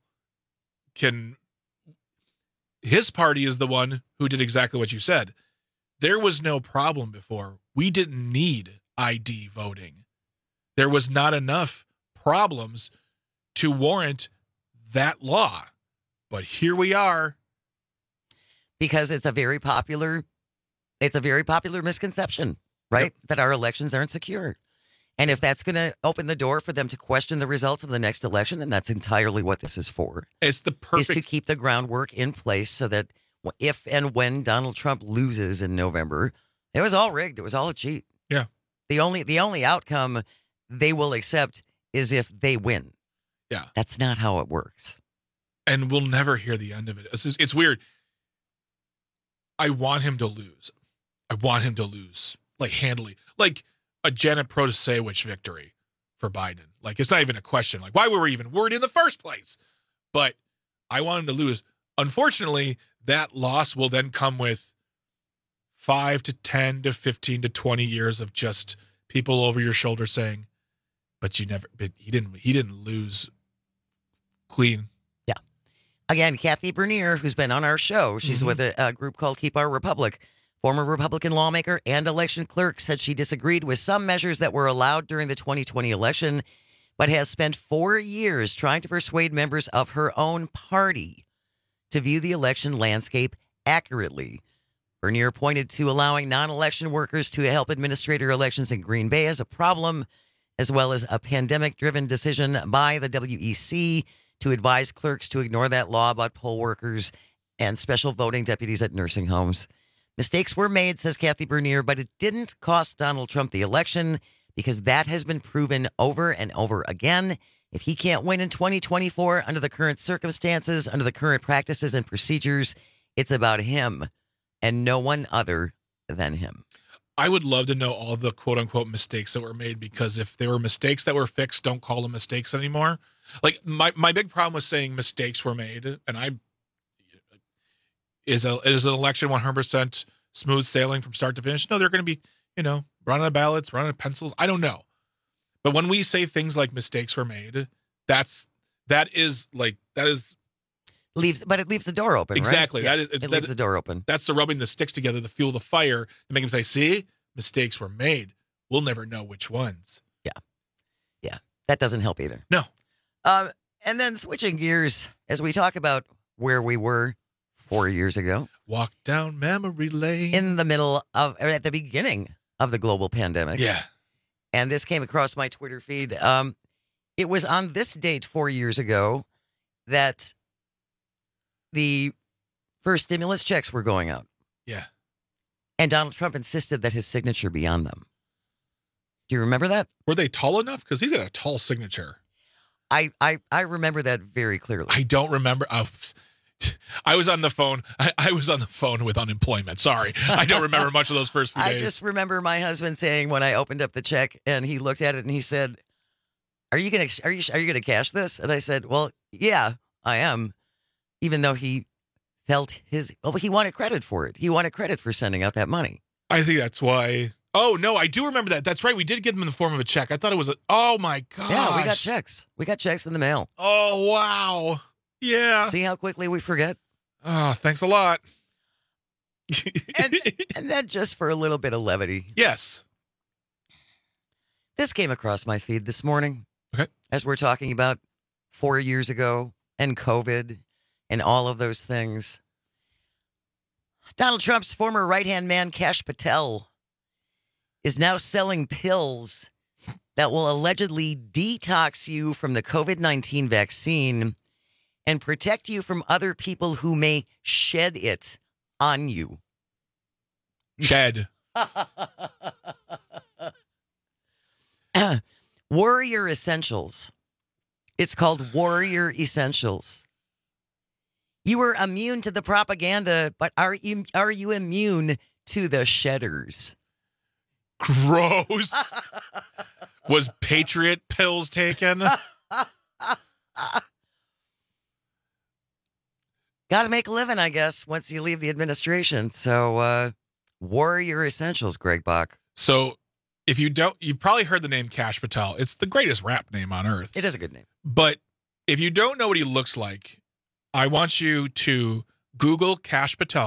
his party is the one who did exactly what you said. There was no problem before. We didn't need ID voting. There was not enough problems to warrant that law. But here we are. Because it's a very popular misconception, right? Yep. That our elections aren't secure. And if that's going to open the door for them to question the results of the next election, then that's entirely what this is for. It's the perfect... Is to keep the groundwork in place so that if and when Donald Trump loses in November, it was all rigged. It was all a cheat. Yeah. The only outcome they will accept is if they win. Yeah. That's not how it works. And we'll never hear the end of it. It's weird. I want him to lose. Like handily. Like a Janet Protasewicz victory for Biden. Like it's not even a question. Like why were we even worried in the first place? But I want him to lose. Unfortunately, that loss will then come with 5 to 10 to 15 to 20 years of just people over your shoulder saying, but he didn't lose clean. Again, Kathy Bernier, who's been on our show, she's with a group called Keep Our Republic. Former Republican lawmaker and election clerk said she disagreed with some measures that were allowed during the 2020 election, but has spent 4 years trying to persuade members of her own party to view the election landscape accurately. Bernier pointed to allowing non-election workers to help administrator elections in Green Bay as a problem, as well as a pandemic-driven decision by the WEC to advise clerks to ignore that law about poll workers and special voting deputies at nursing homes. Mistakes were made, says Kathy Bernier, but it didn't cost Donald Trump the election because that has been proven over and over again. If he can't win in 2024 under the current circumstances, under the current practices and procedures, it's about him and no one other than him. I would love to know all the quote-unquote mistakes that were made, because if there were mistakes that were fixed, don't call them mistakes anymore. Like my big problem with saying mistakes were made, and is an election 100% smooth sailing from start to finish? No, they're going to be, running ballots, running pencils. I don't know. But when we say things like mistakes were made, that leaves the door open. Exactly. Right? Yeah, it leaves the door open. That's the rubbing the sticks together to fuel the fire to make them say, see, mistakes were made. We'll never know which ones. Yeah. That doesn't help either. No. And then switching gears as we talk about where we were 4 years ago. Walk down memory lane. In the middle of, or at the beginning of the global pandemic. Yeah. And this came across my Twitter feed. It was on this date 4 years ago that the first stimulus checks were going out. Yeah. And Donald Trump insisted that his signature be on them. Do you remember that? Were they tall enough? Because he's got a tall signature. I remember that very clearly. I don't remember. I was on the phone. I was on the phone with unemployment. Sorry. I don't remember much of those first few days. I just remember my husband saying when I opened up the check and he looked at it and he said, are you going to cash this? And I said, well, yeah, I am. Even though he felt he wanted credit for it. He wanted credit for sending out that money. I think that's why. Oh, no, I do remember that. That's right. We did get them in the form of a check. I thought it was oh, my gosh. Yeah, we got checks. We got checks in the mail. Oh, wow. Yeah. See how quickly we forget? Oh, thanks a lot. and then just for a little bit of levity. Yes. This came across my feed this morning. Okay. As we're talking about 4 years ago and COVID and all of those things. Donald Trump's former right-hand man, Kash Patel, is now selling pills that will allegedly detox you from the COVID-19 vaccine and protect you from other people who may shed it on you. Shed. Warrior Essentials. It's called Warrior Essentials. You were immune to the propaganda, but are you immune to the shedders? Gross. Was Patriot pills taken? Got to make a living, I guess, once you leave the administration. So, Warrior Essentials, Greg Bach. So, if you don't, you've probably heard the name Kash Patel. It's the greatest rap name on earth. It is a good name. But if you don't know what he looks like, I want you to Google Kash Patel,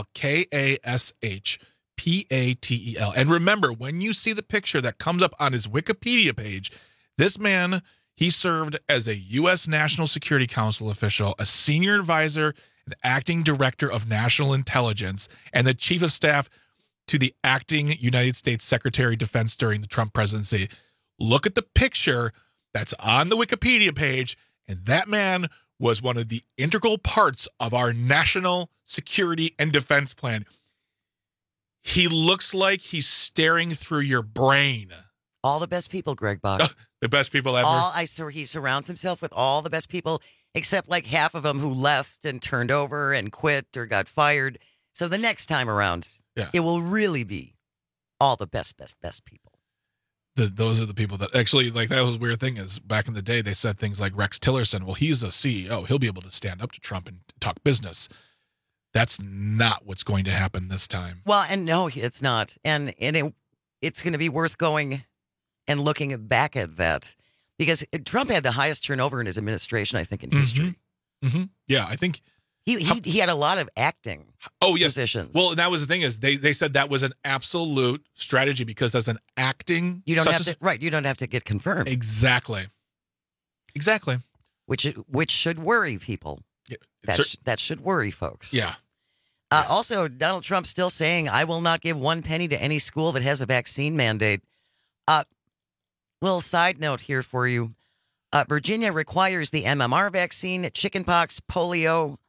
Kashpatel. And remember, when you see the picture that comes up on his Wikipedia page, this man, he served as a U.S. National Security Council official, a senior advisor, and acting director of national intelligence, and the chief of staff to the acting United States Secretary of Defense during the Trump presidency. Look at the picture that's on the Wikipedia page, and that man was one of the integral parts of our national security and defense plan. He looks like he's staring through your brain. All the best people, Greg Bach. The best people ever. He surrounds himself with all the best people, except like half of them who left and turned over and quit or got fired. So the next time around, it will really be all the best people. Those are the people that actually, like, that was a weird thing is back in the day, they said things like Rex Tillerson, well, he's a CEO. He'll be able to stand up to Trump and talk business. That's not what's going to happen this time. Well, and no, it's not. And it's going to be worth going and looking back at that because Trump had the highest turnover in his administration, I think, in history. Mm-hmm. Yeah, I think he had a lot of acting positions. Well, that was the thing is they said that was an absolute strategy because as an acting, you don't have to you don't have to get confirmed. Exactly. Which should worry people. Yeah, that should worry folks. Yeah. Also, Donald Trump still saying, I will not give one penny to any school that has a vaccine mandate. Little side note here for you. Virginia requires the MMR vaccine, chickenpox, polio.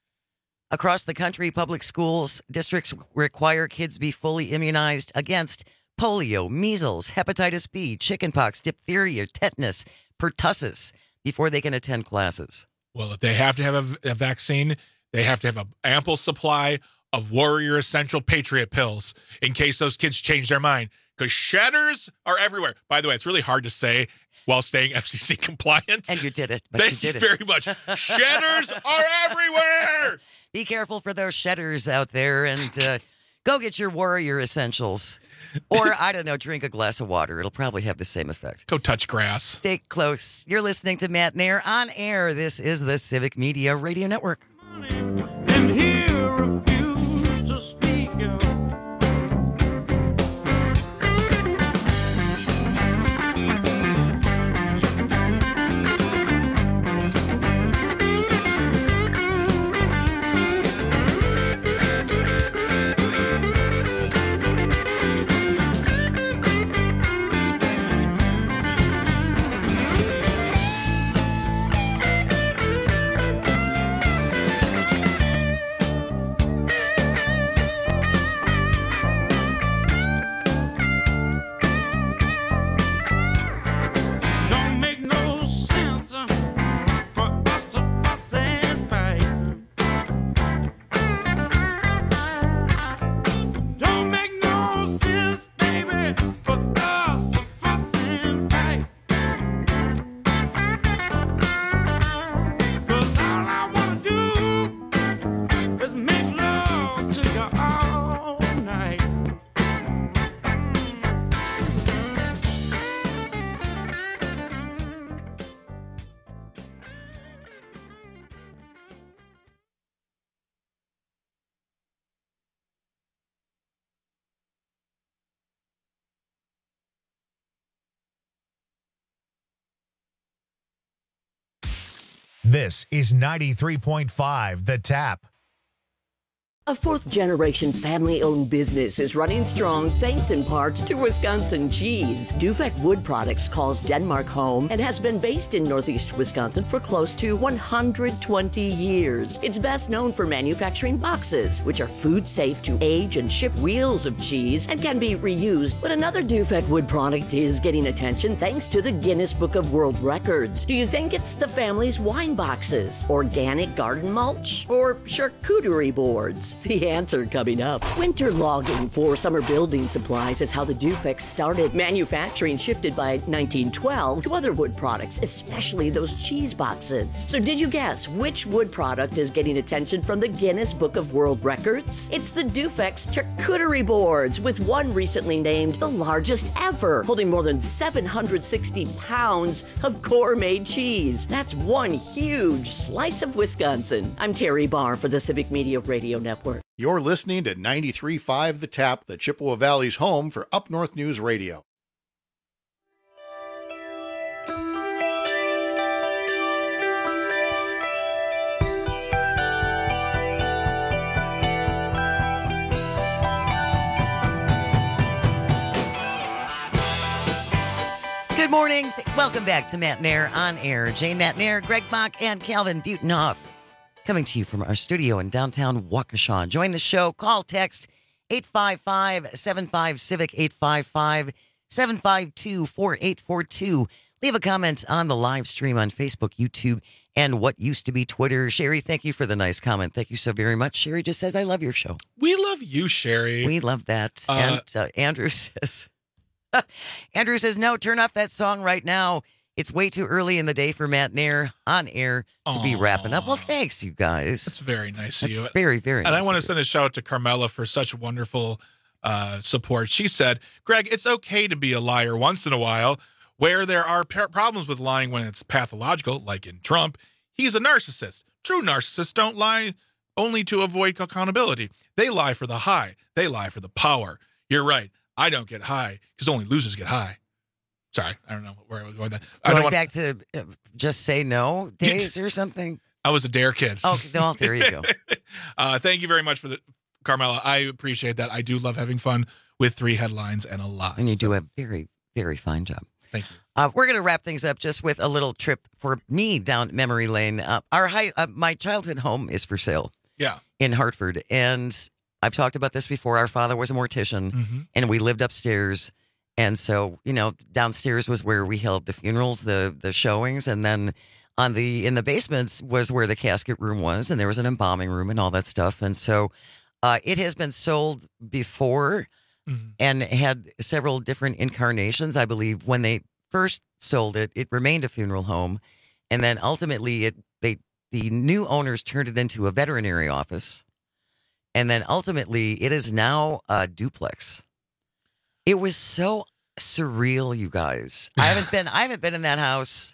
Across the country, public schools districts require kids be fully immunized against polio, measles, hepatitis B, chickenpox, diphtheria, tetanus, pertussis before they can attend classes. Well, if they have to have a vaccine, they have to have an ample supply of Warrior Essential Patriot pills in case those kids change their mind. Because shedders are everywhere. By the way, it's really hard to say while staying FCC compliant. And you did it. Thank you very much. Shedders are everywhere. Be careful for those shedders out there and go get your Warrior Essentials. Or, I don't know, drink a glass of water. It'll probably have the same effect. Go touch grass. Stay close. You're listening to Matt Nair on air. This is the Civic Media Radio Network. And here refuse to speak of. This is 93.5 The Tap. A fourth-generation family-owned business is running strong thanks in part to Wisconsin cheese. Dufek Wood Products calls Denmark home and has been based in Northeast Wisconsin for close to 120 years. It's best known for manufacturing boxes, which are food safe to age and ship wheels of cheese and can be reused. But another Dufek Wood product is getting attention thanks to the Guinness Book of World Records. Do you think it's the family's wine boxes, organic garden mulch, or charcuterie boards? The answer coming up. Winter logging for summer building supplies is how the Dufek started. Manufacturing shifted by 1912 to other wood products, especially those cheese boxes. So did you guess which wood product is getting attention from the Guinness Book of World Records? It's the Dufek's charcuterie boards, with one recently named the largest ever, holding more than 760 pounds of gourmet cheese. That's one huge slice of Wisconsin. I'm Terry Barr for the Civic Media Radio Network. You're listening to 93.5 The Tap, the Chippewa Valley's home for Up North News Radio. Good morning. Welcome back to Matt Nair on Air. Jane Matt Nair, Greg Mock, and Calvin Butenhoff. Coming to you from our studio in downtown Waukesha. Join the show. Call, text 855-75-CIVIC, 855-752-4842. Leave a comment on the live stream on Facebook, YouTube, and what used to be Twitter. Sherry, thank you for the nice comment. Thank you so very much. Sherry just says, I love your show. We love you, Sherry. We love that. And Andrew says, no, turn off that song right now. It's way too early in the day for Matt Nair on air to be wrapping up. Well, thanks, you guys. That's very nice of you. That's very, very nice. And I want to send a shout out to Carmela for such wonderful support. She said, Greg, it's okay to be a liar once in a while. Where there are problems with lying when it's pathological, like in Trump, he's a narcissist. True narcissists don't lie only to avoid accountability. They lie for the high. They lie for the power. You're right. I don't get high because only losers get high. Sorry, I don't know where I was going. Going back to just say no days or something. I was a dare kid. Oh, well, there you go. Thank you very much for Carmela. I appreciate that. I do love having fun with 3 headlines and a lot. And you do a very, very fine job. Thank you. We're going to wrap things up just with a little trip for me down memory lane. My childhood home is for sale. Yeah. In Hartford, and I've talked about this before. Our father was a mortician, and we lived upstairs. And so, downstairs was where we held the funerals, the showings, and then in the basement was where the casket room was, and there was an embalming room and all that stuff. And so, it has been sold before, and had several different incarnations. I believe when they first sold it, it remained a funeral home, and then ultimately the new owners turned it into a veterinary office, and then ultimately it is now a duplex. It was so surreal, you guys. I haven't been in that house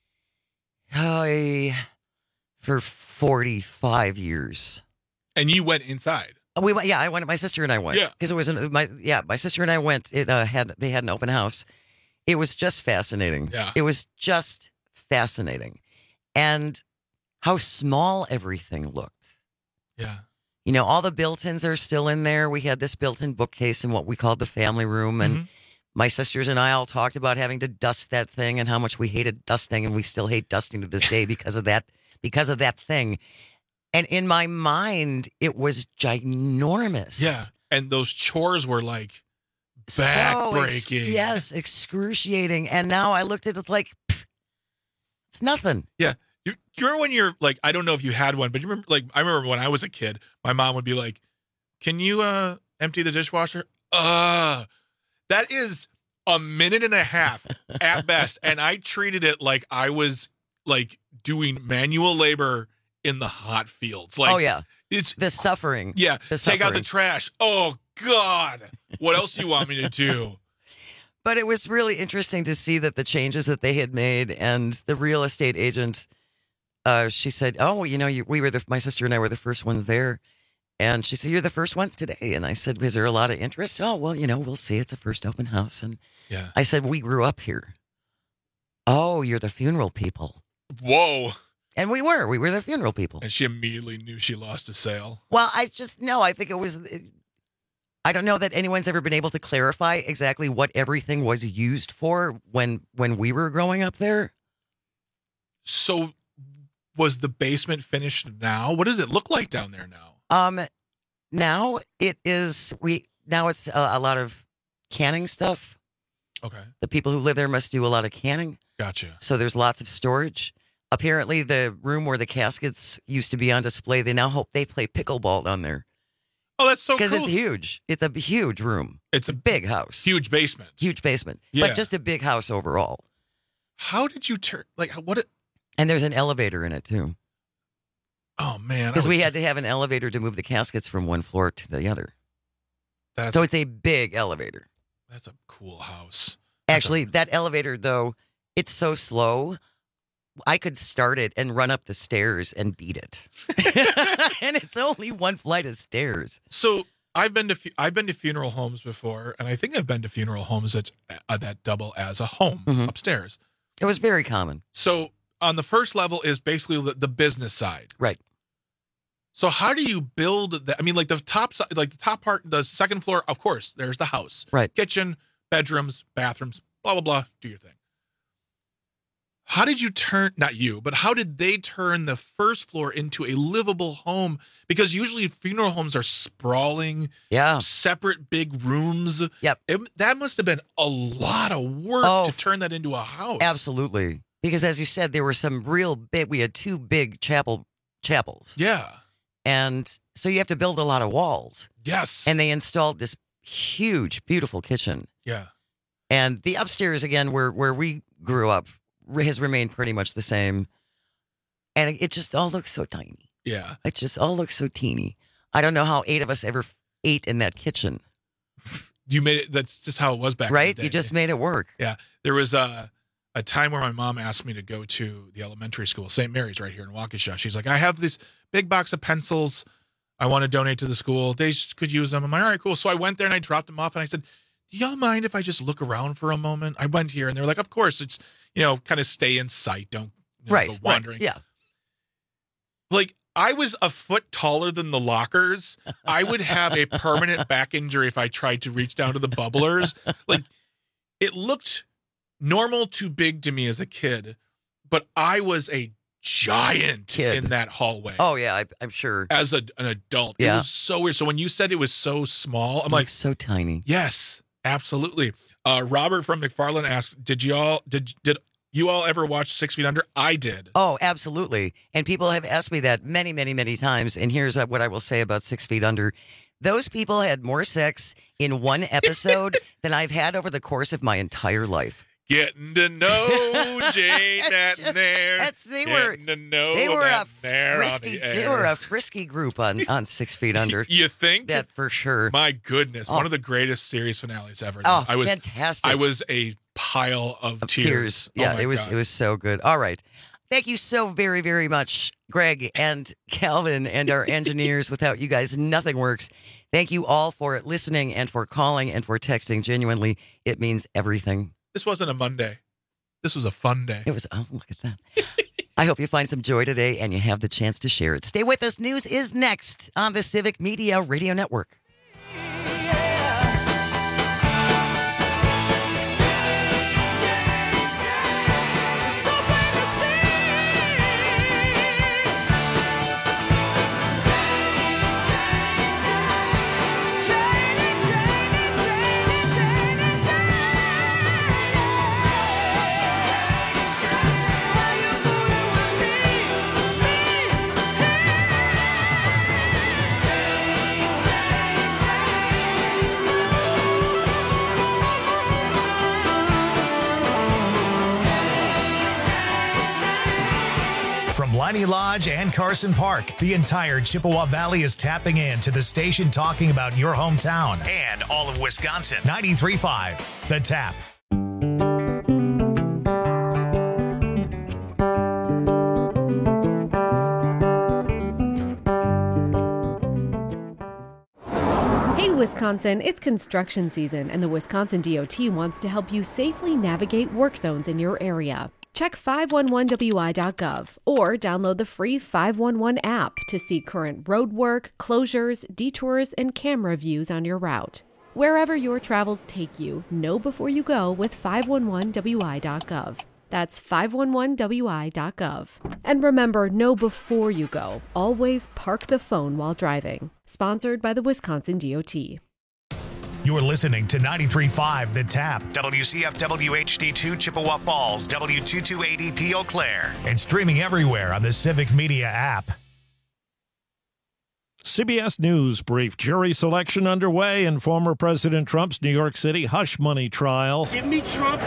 for 45 years. And you went inside. We went. Yeah, I went. My sister and I went. Yeah, because it was my sister and I went. They had an open house. It was just fascinating. Yeah, it was just fascinating, and how small everything looked. Yeah. All the built-ins are still in there. We had this built-in bookcase in what we called the family room. And my sisters and I all talked about having to dust that thing and how much we hated dusting. And we still hate dusting to this day because of that thing. And in my mind, it was ginormous. Yeah. And those chores were like back-breaking. Yes, excruciating. And now I looked at it like, it's nothing. Yeah. You remember when you're like, I don't know if you had one, but you remember, like, I remember when I was a kid, my mom would be like, can you empty the dishwasher? That is a minute and a half at best. And I treated it like I was like doing manual labor in the hot fields. Like, oh, yeah. It's the suffering. Yeah. Take out the trash. Oh, God. What else do you want me to do? But it was really interesting to see that the changes that they had made, and the real estate agent, she said, oh, my sister and I were the first ones there. And she said, you're the first ones today. And I said, is there a lot of interest? Oh, well, we'll see. It's the first open house. And yeah. I said, we grew up here. Oh, you're the funeral people. Whoa. And we were the funeral people. And she immediately knew she lost a sale. Well, I think it was, I don't know that anyone's ever been able to clarify exactly what everything was used for when we were growing up there. So was the basement finished now? What does it look like down there now? Now it's a lot of canning stuff. Okay. The people who live there must do a lot of canning. Gotcha. So there's lots of storage. Apparently, the room where the caskets used to be on display, they now hope they play pickleball down there. Oh, that's so cool. Because it's huge. It's a huge room. It's a big house. Huge basement. Huge basement. Yeah. But just a big house overall. How did you turn, And there's an elevator in it, too. Oh, man. Because we had to have an elevator to move the caskets from one floor to the other. So it's a big elevator. That's a cool house. Actually, that elevator, though, it's so slow. I could start it and run up the stairs and beat it. And it's only one flight of stairs. So I've been to funeral homes before, and I think I've been to funeral homes that double as a home upstairs. It was very common. So on the first level is basically the business side. Right. So how do you build that? I mean, like the top side, like the top part, the second floor, of course, there's the house. Right. Kitchen, bedrooms, bathrooms, blah, blah, blah. Do your thing. How did you how did they turn the first floor into a livable home? Because usually funeral homes are sprawling, separate big rooms. Yep. That must have been a lot of work to turn that into a house. Absolutely. Because as you said, there were some we had two big chapels. Yeah. And so you have to build a lot of walls. Yes. And they installed this huge, beautiful kitchen. Yeah. And the upstairs, again, where we grew up, has remained pretty much the same. And it just all looks so tiny. Yeah. It just all looks so teeny. I don't know how 8 of us ever ate in that kitchen. You made it. That's just how it was back right? in the day. You just made it work. Yeah. There was a time where my mom asked me to go to the elementary school, St. Mary's right here in Waukesha. She's like, I have this big box of pencils I want to donate to the school. They could use them. I'm like, all right, cool. So I went there and I dropped them off and I said, do y'all mind if I just look around for a moment? I went here and they're like, of course, it's, kind of stay in sight. Don't go wandering. Right. Yeah. Like, I was a foot taller than the lockers. I would have a permanent back injury if I tried to reach down to the bubblers. Like, it looked normal to big to me as a kid, but I was a giant kid in that hallway. Oh, yeah, I'm sure. As an adult. Yeah. It was so weird. So when you said it was so small, I'm like, so tiny. Yes, absolutely. Robert from McFarland asked, did you all ever watch 6 Feet Under? I did. Oh, absolutely. And people have asked me that many, many, many times. And here's what I will say about 6 Feet Under. Those people had more sex in one episode than I've had over the course of my entire life. Getting to know Jane McNair. They were a frisky group on 6 Feet Under. You think? That for sure. My goodness. One of the greatest series finales ever. Oh, fantastic. I was a pile of tears. Yeah, it was so good. All right. Thank you so very, very much, Greg and Calvin and our engineers. Without you guys, nothing works. Thank you all for listening and for calling and for texting. Genuinely, it means everything. This wasn't a Monday. This was a fun day. It was. Oh, look at that. I hope you find some joy today and you have the chance to share it. Stay with us. News is next on the Civic Media Radio Network. Piney Lodge and Carson Park. The entire Chippewa Valley is tapping in to the station talking about your hometown and all of Wisconsin. 93.5, The Tap. Hey Wisconsin, it's construction season and the Wisconsin DOT wants to help you safely navigate work zones in your area. Check Check 511wi.gov or download the free 511 app to see current road work, closures, detours, and camera views on your route. Wherever your travels take you, know before you go with 511wi.gov. That's 511wi.gov. And remember, know before you go. Always park the phone while driving. Sponsored by the Wisconsin DOT. You're listening to 93.5 The Tap, WCFW HD2 Chippewa Falls, W228EP Eau Claire, and streaming everywhere on the Civic Media app. CBS News brief. Jury selection underway in former President Trump's New York City hush money trial. Give me Trump